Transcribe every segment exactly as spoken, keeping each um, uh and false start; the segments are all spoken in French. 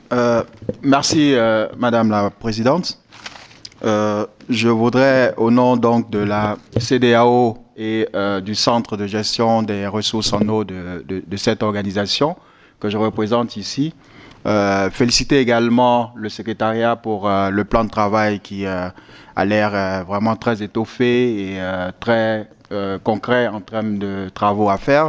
Euh, merci, euh, Madame la Présidente. Euh, je voudrais, au nom donc de la C D A O et euh, du Centre de gestion des ressources en eau de, de- de cette organisation que je représente ici, euh, féliciter également le secrétariat pour euh, le plan de travail qui euh, a l'air euh, vraiment très étoffé et euh, très euh, concret en termes de travaux à faire.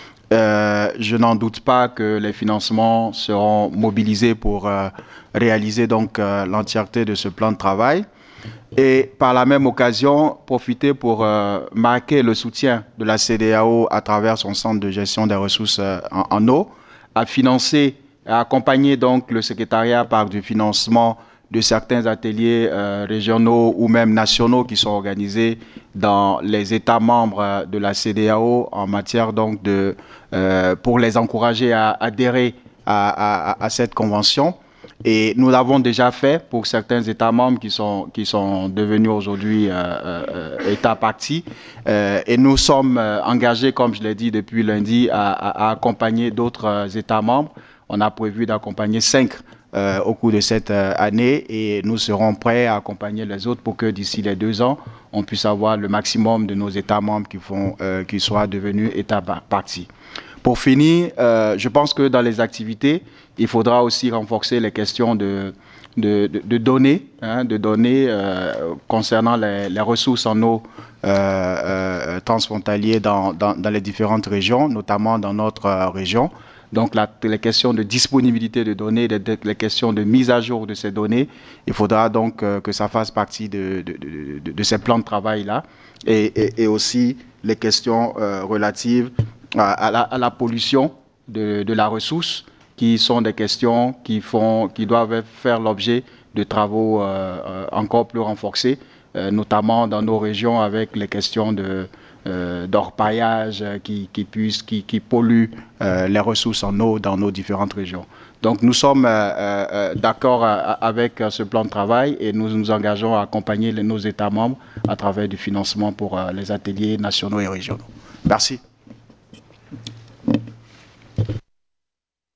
Euh, je n'en doute pas que les financements seront mobilisés pour euh, réaliser donc euh, l'entièreté de ce plan de travail et par la même occasion profiter pour euh, marquer le soutien de la C D A O à travers son centre de gestion des ressources euh, en, en eau, à financer, à accompagner donc le secrétariat par du financement de certains ateliers euh, régionaux ou même nationaux qui sont organisés dans les États membres euh, de la C D A O en matière donc de euh, pour les encourager à adhérer à, à, à cette convention. Et nous l'avons déjà fait pour certains États membres qui sont, qui sont devenus aujourd'hui euh, euh, États partis. Euh, et nous sommes euh, engagés, comme je l'ai dit depuis lundi, à, à, à accompagner d'autres euh, États membres. On a prévu d'accompagner cinq euh, au cours de cette euh, année et nous serons prêts à accompagner les autres pour que d'ici les deux ans, on puisse avoir le maximum de nos États membres qui, font, euh, qui soient devenus États partis. Pour finir, euh, je pense que dans les activités, il faudra aussi renforcer les questions de, de, de, de données, hein, de données euh, concernant les, les ressources en eau euh, euh, transfrontalières dans, dans, dans les différentes régions, notamment dans notre euh, région. Donc, la, les questions de disponibilité de données, les, les, questions de mise à jour de ces données, il faudra donc euh, que ça fasse partie de, de, de, de, de ces plans de travail-là. Et, et, et aussi les questions euh, relatives à la, à la pollution de, de la ressource, qui sont des questions qui, font, qui doivent faire l'objet de travaux euh, encore plus renforcés, euh, notamment dans nos régions avec les questions de, euh, d'orpaillage qui, qui, puissent, qui, qui polluent euh, les ressources en eau dans nos différentes régions. Donc nous sommes euh, euh, d'accord avec ce plan de travail et nous nous engageons à accompagner les, nos États membres à travers du financement pour euh, les ateliers nationaux et régionaux. Merci.